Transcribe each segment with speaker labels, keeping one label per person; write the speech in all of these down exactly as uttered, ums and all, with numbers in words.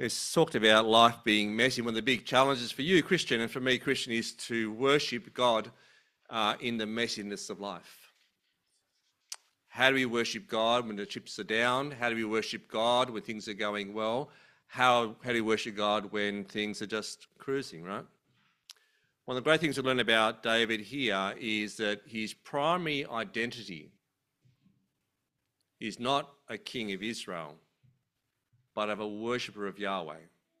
Speaker 1: It's talked about life being messy. One of the big challenges for you, Christian, and for me, Christian, is to worship God uh, in the messiness of life. How do we worship God when the chips are down? How do we worship God when things are going well? How, how do we worship God when things are just cruising, right? One of the great things we learn about David here is that his primary identity is not a king of Israel, but of a worshipper of Yahweh.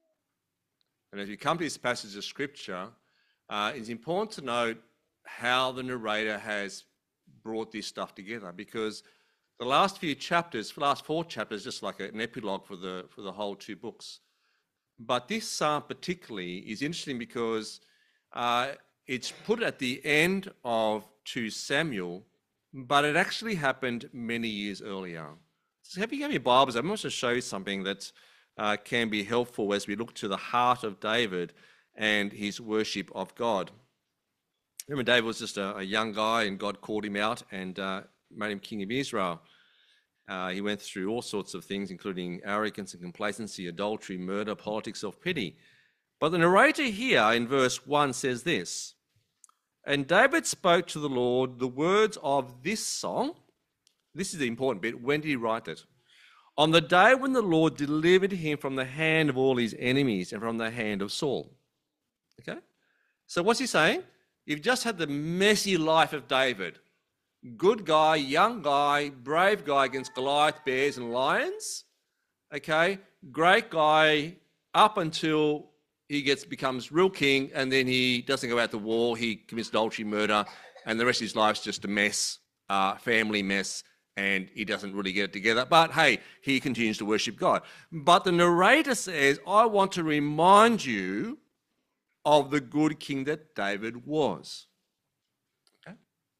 Speaker 1: And as we come to this passage of Scripture, uh, it's important to note how the narrator has brought this stuff together, because the last few chapters, the last four chapters, just like an epilogue for the for the whole two books. But this psalm particularly is interesting because uh, it's put at the end of Second Samuel, but it actually happened many years earlier. So have you got your Bibles? I want to show you something that uh, can be helpful as we look to the heart of David and his worship of God. Remember, David was just a, a young guy, and God called him out and uh, made him king of Israel. Uh, he went through all sorts of things, including arrogance and complacency, adultery, murder, politics, self-pity. But the narrator here in verse one says this: "And David spoke to the Lord the words of this song." This is the important bit. When did he write it? "On the day when the Lord delivered him from the hand of all his enemies and from the hand of Saul." Okay? So what's he saying? You've just had the messy life of David. Good guy, young guy, brave guy against Goliath, bears and lions. Okay? Great guy up until he gets becomes real king, and then he doesn't go out to war. He commits adultery, murder, and the rest of his life's just a mess, uh, family mess, and he doesn't really get it together. But hey, he continues to worship God. But the narrator says, I want to remind you of the good king that David was. Okay?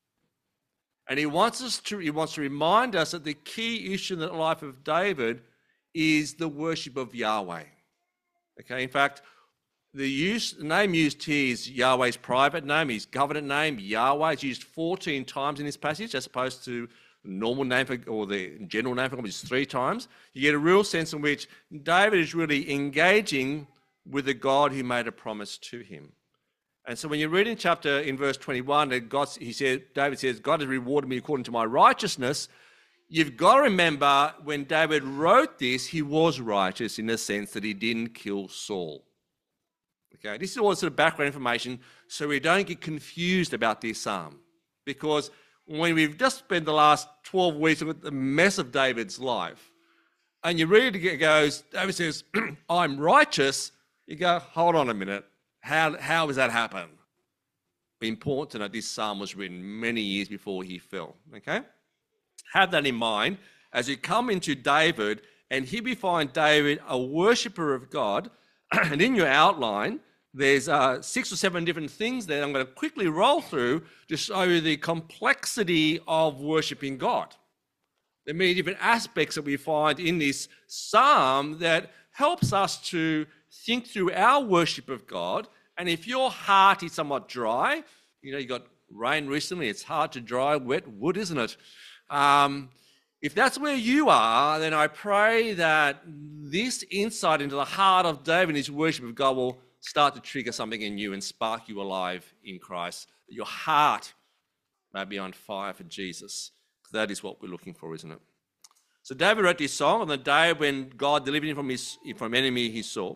Speaker 1: And he wants us to he wants to remind us that the key issue in the life of David is the worship of Yahweh. Okay, in fact, the use the name used here is Yahweh's private name, his covenant name, Yahweh. It's used fourteen times in this passage, as opposed to the normal name for, or the general name for God, which is three times. You get a real sense in which David is really engaging with the God who made a promise to him. And so when you read in chapter, in verse twenty-one, that God, he said, David says, God has rewarded me according to my righteousness. You've got to remember when David wrote this, he was righteous in the sense that he didn't kill Saul. Okay, this is all sort of background information so we don't get confused about this psalm. Because when we've just spent the last twelve weeks looking at the mess of David's life, and you read it, it goes, David says, I'm righteous. You go, hold on a minute. How, how does that happen? Important to note this psalm was written many years before he fell. Okay? Have that in mind as you come into David, and here we find David a worshipper of God. And in your outline, there's uh, six or seven different things there I'm going to quickly roll through to show you the complexity of worshiping God. There are many different aspects that we find in this psalm that helps us to think through our worship of God. And if your heart is somewhat dry, you know, you got rain recently, it's hard to dry wet wood, isn't it? Um, if that's where you are, then I pray that this insight into the heart of David and his worship of God will start to trigger something in you and spark you alive in Christ. That your heart may be on fire for Jesus. That is what we're looking for, isn't it? So David wrote this song on the day when God delivered him from his from enemy he saw.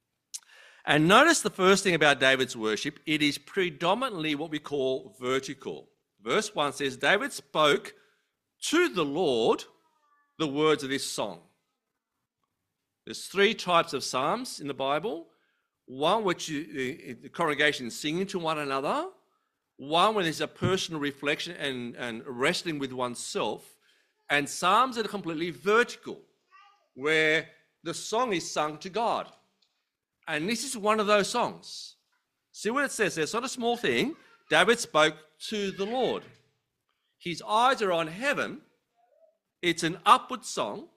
Speaker 1: And notice the first thing about David's worship, it is predominantly what we call vertical. Verse one says, David spoke to the Lord the words of this song. There's three types of psalms in the Bible. One which you, the congregation is singing to one another. One where there's a personal reflection and, and wrestling with oneself. And psalms that are completely vertical, where the song is sung to God. And this is one of those songs. See what it says there? It's not a small thing. David spoke to the Lord. His eyes are on heaven. It's an upward song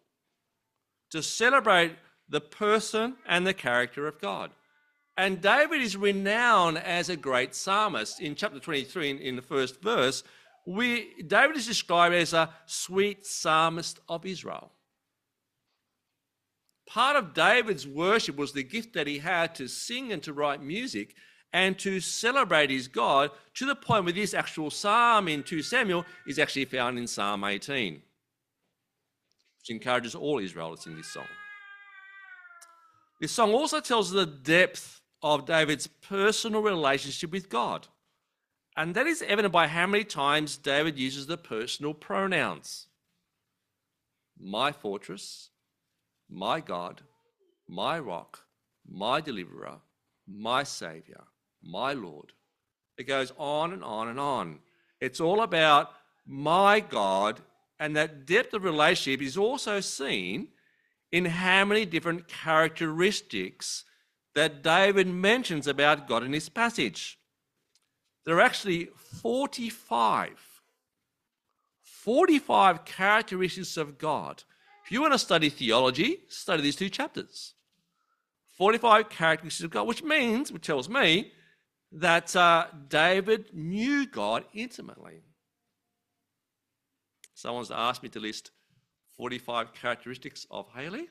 Speaker 1: to celebrate the person and the character of God. And David is renowned as a great psalmist. In chapter twenty-three, in, in the first verse, we, David is described as a sweet psalmist of Israel. part of David's worship was the gift that he had to sing and to write music and to celebrate his God, to the point where this actual psalm in Second Samuel is actually found in Psalm eighteen, which encourages all Israel to sing this song. This song also tells the depth of David's personal relationship with God. And that is evident by how many times David uses the personal pronouns. My fortress, my God, my rock, my deliverer, my saviour, my Lord. It goes on and on and on. It's all about my God, and that depth of relationship is also seen in how many different characteristics that David mentions about God in this passage. There are actually forty-five, forty-five characteristics of God. If you want to study theology, study these two chapters. forty-five characteristics of God, which means, which tells me, that uh, David knew God intimately. Someone's asked me to list forty-five characteristics of Haley.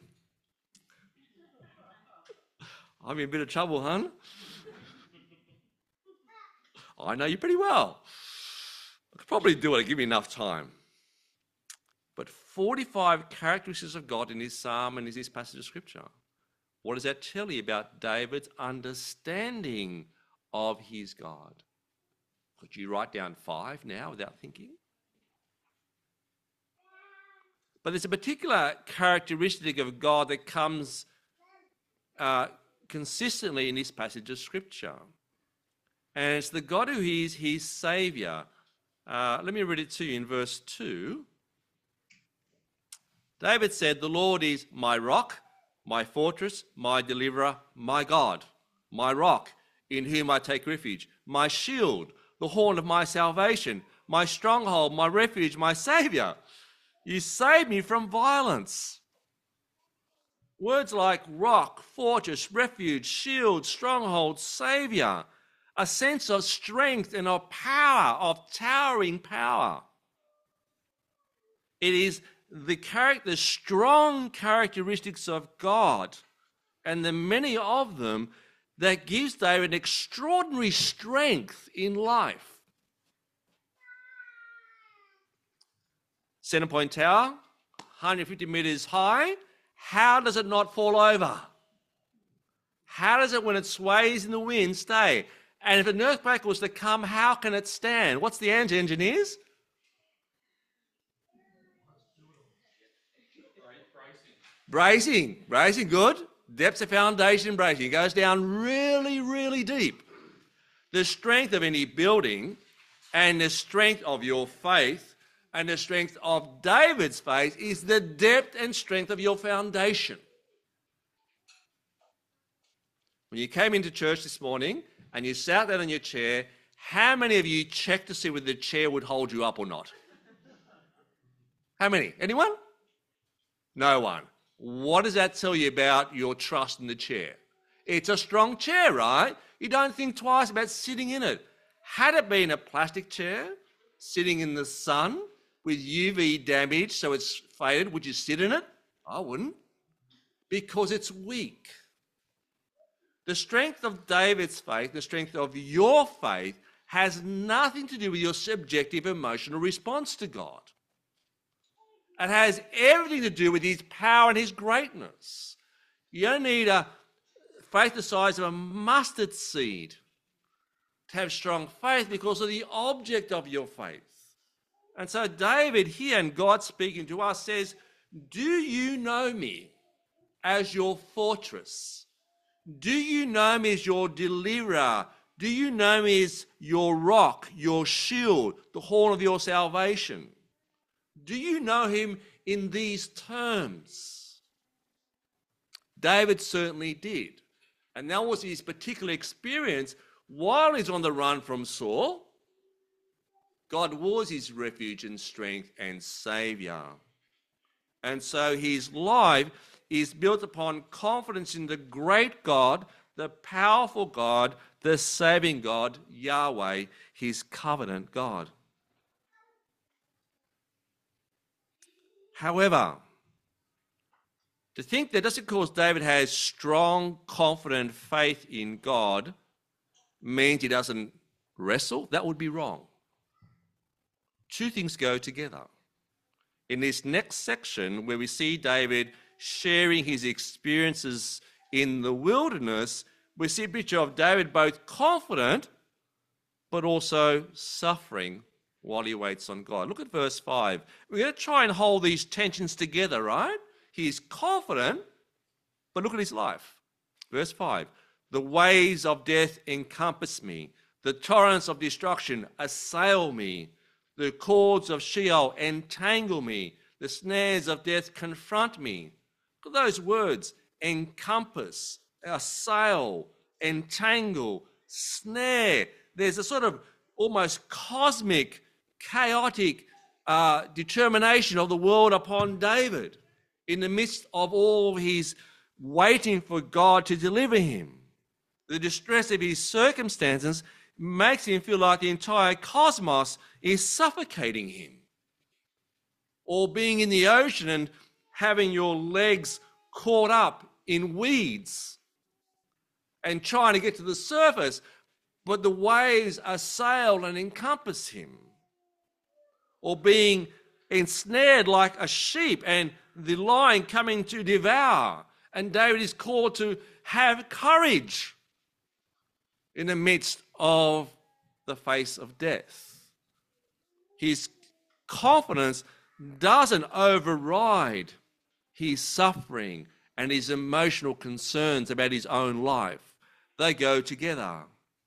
Speaker 1: I'm in a bit of trouble, hon. I know you pretty well. I could probably do it, give me enough time. But forty-five characteristics of God in this psalm and in this passage of Scripture. What does that tell you about David's understanding of his God? Could you write down five now without thinking? But there's a particular characteristic of God that comes uh, consistently in this passage of Scripture. And it's the God who is his Saviour. Uh, let me read it to you in verse two. David said, "The Lord is my rock, my fortress, my deliverer, my God, my rock, in whom I take refuge, my shield, the horn of my salvation, my stronghold, my refuge, my Saviour. You save me from violence." Words like rock, fortress, refuge, shield, stronghold, Saviour. A sense of strength and of power, of towering power. It is the character, the strong characteristics of God, and the many of them, that gives David an extraordinary strength in life. Centrepoint Tower, one hundred fifty metres high. How does it not fall over? How does it, when it sways in the wind, stay? And if an earthquake was to come, how can it stand? What's the answer, engineers? Bracing. Bracing, good. Depths of foundation bracing. It goes down really, really deep. The strength of any building and the strength of your faith and the strength of David's faith is the depth and strength of your foundation. When you came into church this morning and you sat down in your chair, how many of you checked to see whether the chair would hold you up or not? How many? Anyone? No one. What does that tell you about your trust in the chair? It's a strong chair, right? You don't think twice about sitting in it. Had it been a plastic chair, sitting in the sun with U V damage so it's faded, would you sit in it? I wouldn't. Because it's weak. The strength of David's faith, the strength of your faith, has nothing to do with your subjective emotional response to God. It has everything to do with his power and his greatness. You don't need a faith the size of a mustard seed to have strong faith because of the object of your faith. And so David here, and God speaking to us, says, "Do you know me as your fortress? Do you know me as your deliverer? Do you know me as your rock, your shield, the horn of your salvation? Do you know him in these terms?" David certainly did. And that was his particular experience while he's on the run from Saul. God was his refuge and strength and saviour. And so his life is built upon confidence in the great God, the powerful God, the saving God, Yahweh, his covenant God. However, To think that just because David has strong, confident faith in God means he doesn't wrestle, that would be wrong. Two things go together. In this next section, where we see David sharing his experiences in the wilderness, we see a picture of David both confident but also suffering while he waits on God. Look at verse five. We're going to try and hold these tensions together, right? He's confident, but look at his life. Verse five. The waves of death encompass me. The torrents of destruction assail me. The cords of Sheol entangle me. The snares of death confront me. Look at those words. Encompass, assail, entangle, snare. There's a sort of almost cosmic, chaotic uh, determination of the world upon David in the midst of all his waiting for God to deliver him. The distress of his circumstances makes him feel like the entire cosmos is suffocating him. Or being in the ocean and having your legs caught up in weeds and trying to get to the surface, but the waves assail and encompass him. Or being ensnared like a sheep and the lion coming to devour. And David is called to have courage in the midst of the face of death. His confidence doesn't override his suffering and his emotional concerns about his own life. They go together.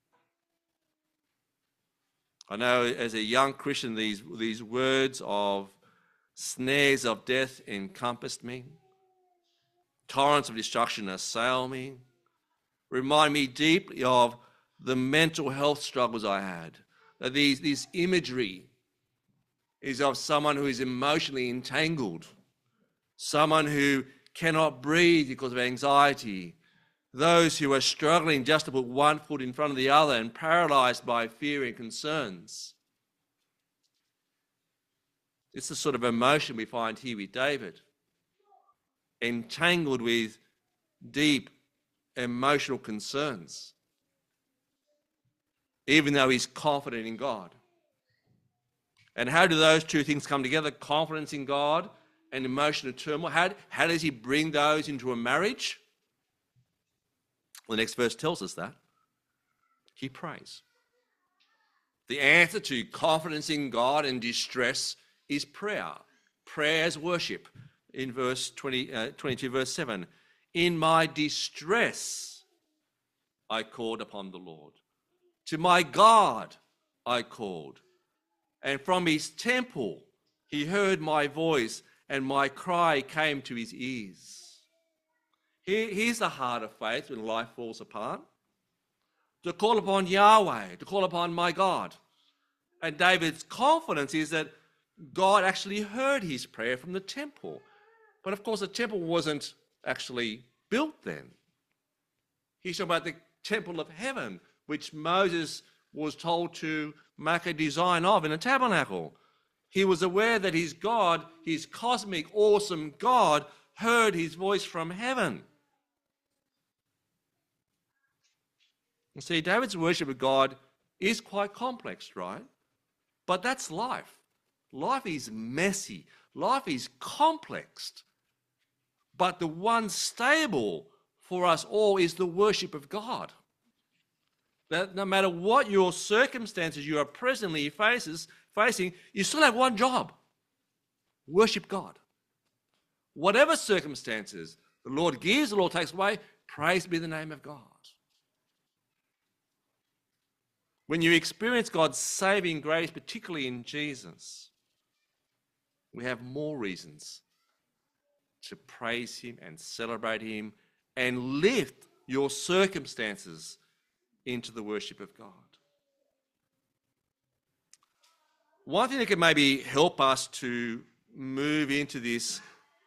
Speaker 1: I know as a young Christian, these, these words of snares of death encompassed me. Torrents of destruction assail me. Remind me deeply of the mental health struggles I had. That these, this imagery is of someone who is emotionally entangled, someone who cannot breathe because of anxiety, those who are struggling just to put one foot in front of the other and paralyzed by fear and concerns. It's the sort of emotion we find here with David, entangled with deep emotional concerns, even though he's confident in God. And how do those two things come together? Confidence in God and emotional turmoil. How, how does he bring those into a marriage? The next verse tells us that. He prays. The answer to confidence in God and distress is prayer. Prayer as worship. In verse twenty, uh, twenty-two, verse seven. In my distress, I called upon the Lord. To my God, I called. And from his temple, he heard my voice, and my cry came to his ears. Here, here's the heart of faith when life falls apart. To call upon Yahweh, to call upon my God. And David's confidence is that God actually heard his prayer from the temple. But of course, the temple wasn't actually built then. He's talking about the temple of heaven, which Moses was told to make a design of in a tabernacle. He was aware that his God, his cosmic, awesome God, heard his voice from heaven. You see, David's worship of God is quite complex, right? But that's life. Life is messy. Life is complex. But the one stable for us all is the worship of God. That no matter what your circumstances you are presently faces, facing, you still have one job. Worship God. Whatever circumstances the Lord gives, the Lord takes away, praise be the name of God. When you experience God's saving grace, particularly in Jesus, we have more reasons to praise him and celebrate him and lift your circumstances into the worship of God. One thing that can maybe help us to move into this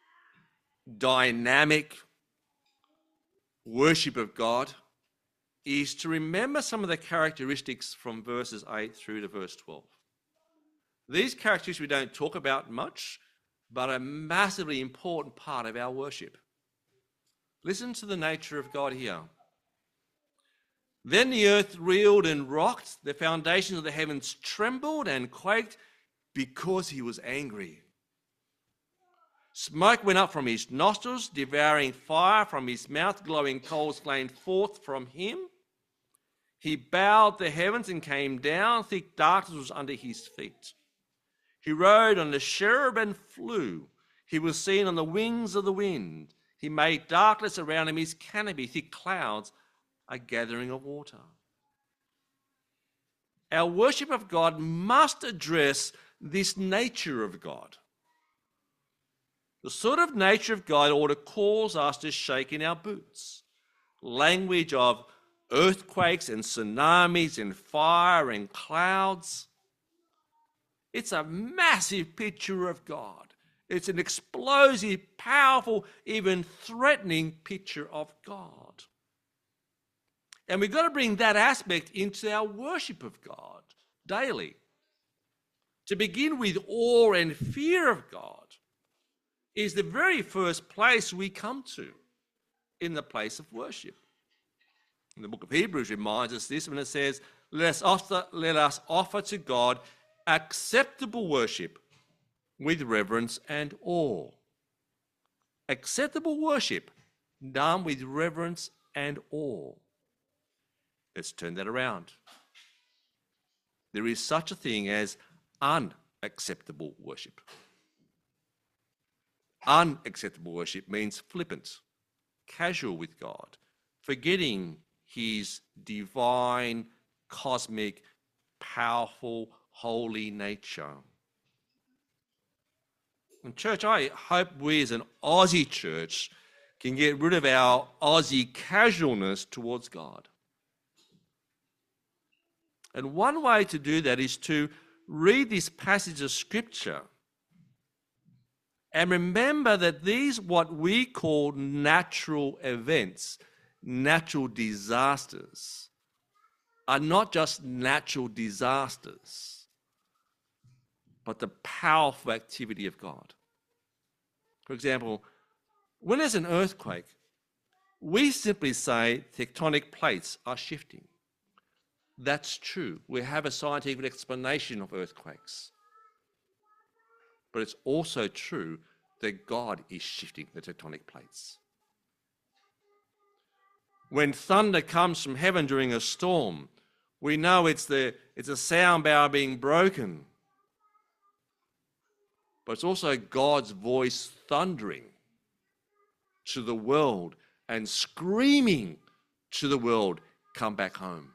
Speaker 1: dynamic worship of God is to remember some of the characteristics from verses eight through to verse twelve. These characteristics we don't talk about much, but are a massively important part of our worship. Listen to the nature of God here. Then the earth reeled and rocked, the foundations of the heavens trembled and quaked because he was angry. Smoke went up from his nostrils, devouring fire from his mouth, glowing coals flamed forth from him. He bowed the heavens and came down, thick darkness was under his feet. He rode on the cherub and flew. He was seen on the wings of the wind. He made darkness around him his canopy, thick clouds, a gathering of water. Our worship of God must address this nature of God. The sort of nature of God ought to cause us to shake in our boots. Language of earthquakes and tsunamis and fire and clouds. It's a massive picture of God. It's an explosive, powerful, even threatening picture of God. And we've got to bring that aspect into our worship of God daily. To begin with awe and fear of God is the very first place we come to in the place of worship. And the book of Hebrews reminds us this when it says, let us offer, let us offer to God acceptable worship with reverence and awe. Acceptable worship done with reverence and awe. Let's turn that around. There is such a thing as unacceptable worship. Unacceptable worship means flippant, casual with God, forgetting his divine, cosmic, powerful, holy nature. And church, I hope we as an Aussie church can get rid of our Aussie casualness towards God. And one way to do that is to read this passage of Scripture and remember that these, what we call natural events, natural disasters, are not just natural disasters, but the powerful activity of God. For example, when there's an earthquake, we simply say tectonic plates are shifting. That's true. We have a scientific explanation of earthquakes. But it's also true that God is shifting the tectonic plates. When thunder comes from heaven during a storm, we know it's the it's a sound barrier being broken. But it's also God's voice thundering to the world and screaming to the world, come back home.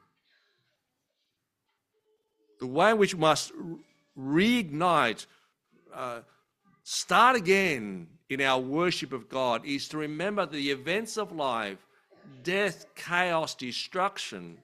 Speaker 1: The way in which we must reignite, uh, start again in our worship of God is to remember the events of life, death, chaos, destruction,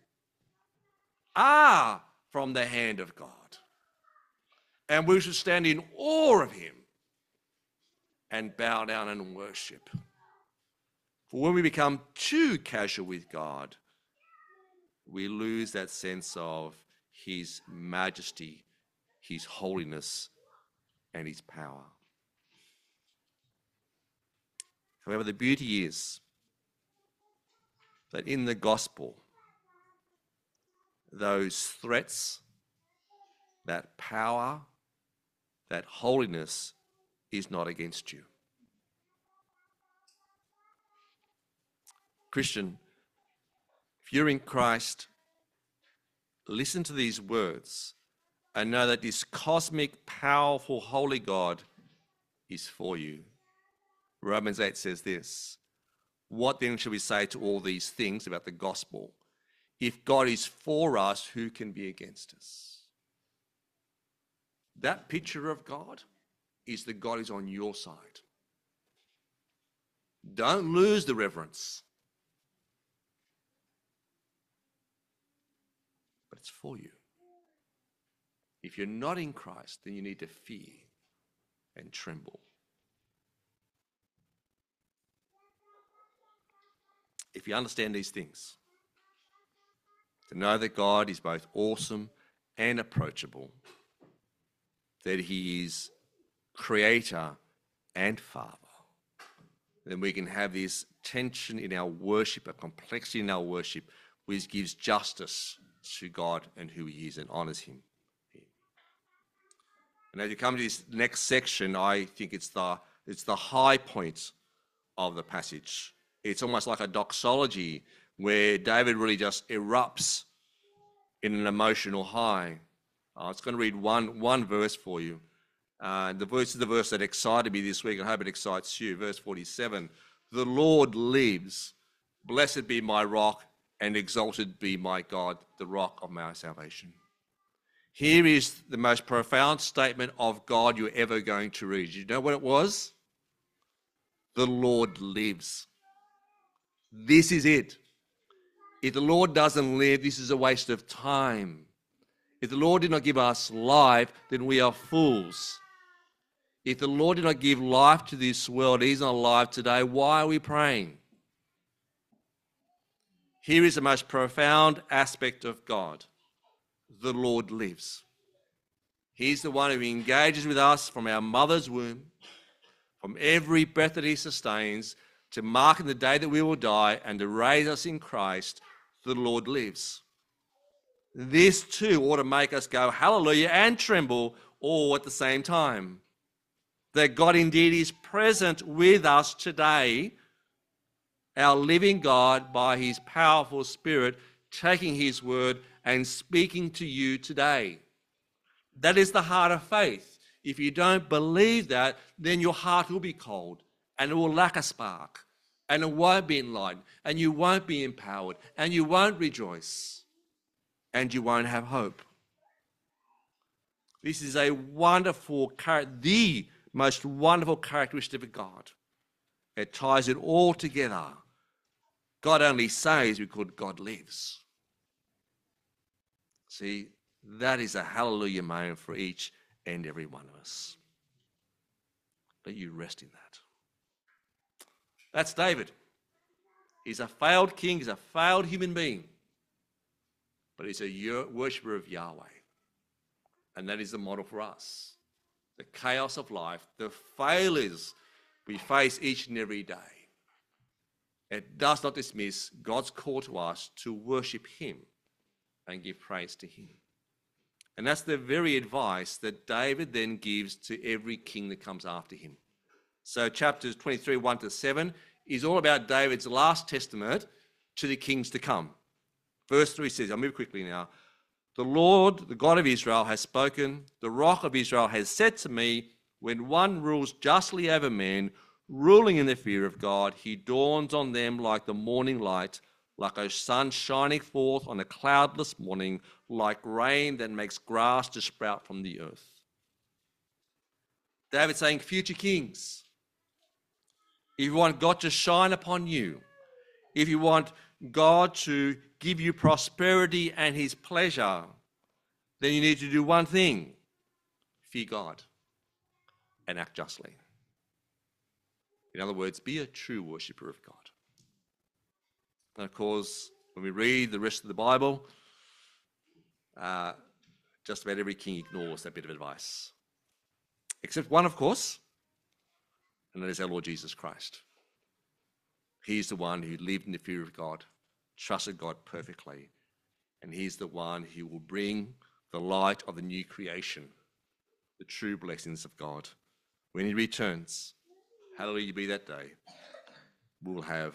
Speaker 1: are from the hand of God. And we should stand in awe of him and bow down and worship. For when we become too casual with God, we lose that sense of his majesty, his holiness, and his power. However, the beauty is that in the gospel, those threats, that power, that holiness is not against you. Christian, if you're in Christ, listen to these words and know that this cosmic, powerful, holy God is for you. Romans eight says this, what then shall we say to all these things about the gospel? If God is for us, who can be against us? That picture of God is that God is on your side. Don't lose the reverence. But it's for you. If you're not in Christ, then you need to fear and tremble. If you understand these things, to know that God is both awesome and approachable, that he is creator and father, then we can have this tension in our worship, a complexity in our worship, which gives justice to God and who he is and honours him. And as you come to this next section, I think it's the, it's the high point of the passage. It's almost like a doxology where David really just erupts in an emotional high. I was going to read one, one verse for you. Uh, the verse is the verse that excited me this week. I hope it excites you. Verse forty-seven. The Lord lives. Blessed be my rock and exalted be my God, the rock of my salvation. Here is the most profound statement of God you're ever going to read. You know what it was? The Lord lives. This is it. If the Lord doesn't live, this is a waste of time. If the Lord did not give us life, then we are fools. If the Lord did not give life to this world, he's not alive today, why are we praying? Here is the most profound aspect of God. The Lord lives. He's the one who engages with us from our mother's womb, from every breath that he sustains, to mark in the day that we will die and to raise us in Christ. The Lord lives. This too ought to make us go hallelujah and tremble all at the same time. That God indeed is present with us today, our living God by his powerful Spirit, taking his word and speaking to you today. That is the heart of faith. If you don't believe that, then your heart will be cold and it will lack a spark and it won't be enlightened and you won't be empowered and you won't rejoice and you won't have hope. This is a wonderful, the most wonderful characteristic of God. It ties it all together. God only saves because God lives. See, that is a hallelujah moment for each and every one of us. Let you rest in that. That's David. He's a failed king, he's a failed human being, but he's a worshipper of Yahweh. And that is the model for us. The chaos of life, the failures we face each and every day. It does not dismiss God's call to us to worship him and give praise to him. And that's the very advice that David then gives to every king that comes after him. So chapters twenty-three, one to seven is all about David's last testament to the kings to come. Verse three says, I'll move quickly now. The Lord, the God of Israel, has spoken. The rock of Israel has said to me, when one rules justly over men, ruling in the fear of God, he dawns on them like the morning light, like a sun shining forth on a cloudless morning, like rain that makes grass to sprout from the earth. David saying, future kings, if you want God to shine upon you, if you want God to give you prosperity and his pleasure, then you need to do one thing: fear God and act justly. In other words, be a true worshipper of God. And of course, when we read the rest of the Bible, uh, just about every king ignores that bit of advice. Except one, of course, and that is our Lord Jesus Christ. He's the one who lived in the fear of God, trusted God perfectly, and he's the one who will bring the light of the new creation, the true blessings of God. When he returns, hallelujah be that day, we'll have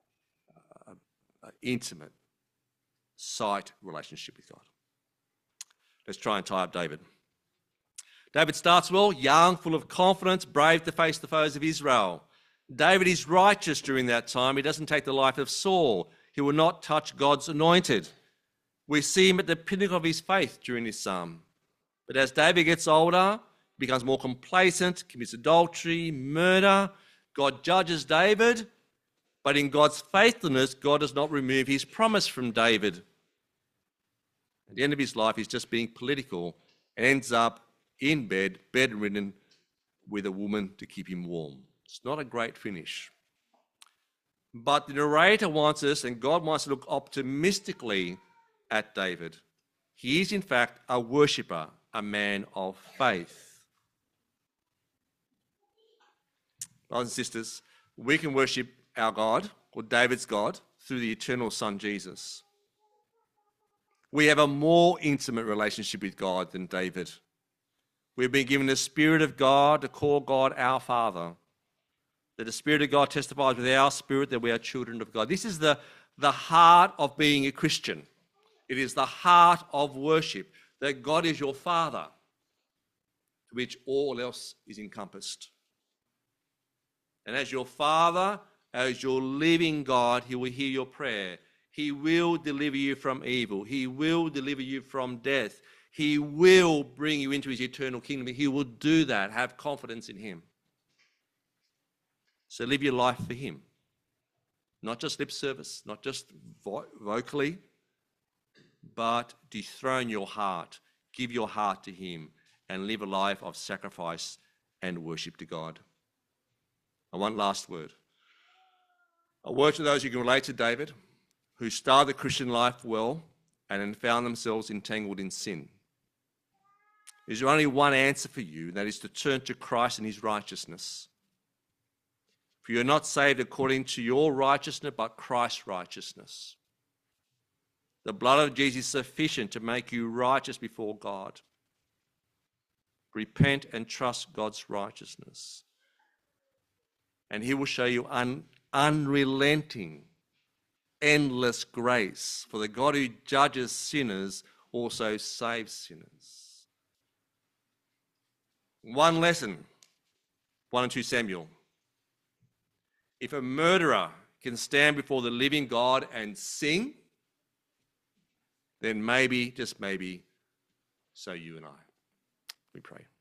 Speaker 1: an intimate sight relationship with God. Let's try and tie up David. David starts well, young, full of confidence, brave to face the foes of Israel. David is righteous during that time. He doesn't take the life of Saul. He will not touch God's anointed. We see him at the pinnacle of his faith during this psalm. But as David gets older, he becomes more complacent, commits adultery, murder. God judges David, but in God's faithfulness, God does not remove his promise from David. At the end of his life, he's just being political and ends up in bed, bedridden, with a woman to keep him warm. It's not a great finish. But the narrator wants us, and God wants to look optimistically at David. He is, in fact, a worshipper, a man of faith. Brothers and sisters, we can worship our God, or David's God, through the eternal Son, Jesus. We have a more intimate relationship with God than David. We've been given the Spirit of God to call God our Father. That the Spirit of God testifies with our spirit that we are children of God. This is the, the heart of being a Christian. It is the heart of worship, that God is your Father, to which all else is encompassed. And as your Father, as your living God, he will hear your prayer. He will deliver you from evil. He will deliver you from death. He will bring you into his eternal kingdom. He will do that. Have confidence in him. So live your life for him. Not just lip service, not just vo- vocally, but dethrone your heart. Give your heart to him and live a life of sacrifice and worship to God. And one last word. A word to those who can relate to David, who started the Christian life well and then found themselves entangled in sin. There's only one answer for you, and that is to turn to Christ and his righteousness. For you are not saved according to your righteousness, but Christ's righteousness. The blood of Jesus is sufficient to make you righteous before God. Repent and trust God's righteousness. And he will show you un- unrelenting, endless grace. For the God who judges sinners also saves sinners. One lesson, one and two Samuel. If a murderer can stand before the living God and sing, then maybe, just maybe, so you and I. We pray.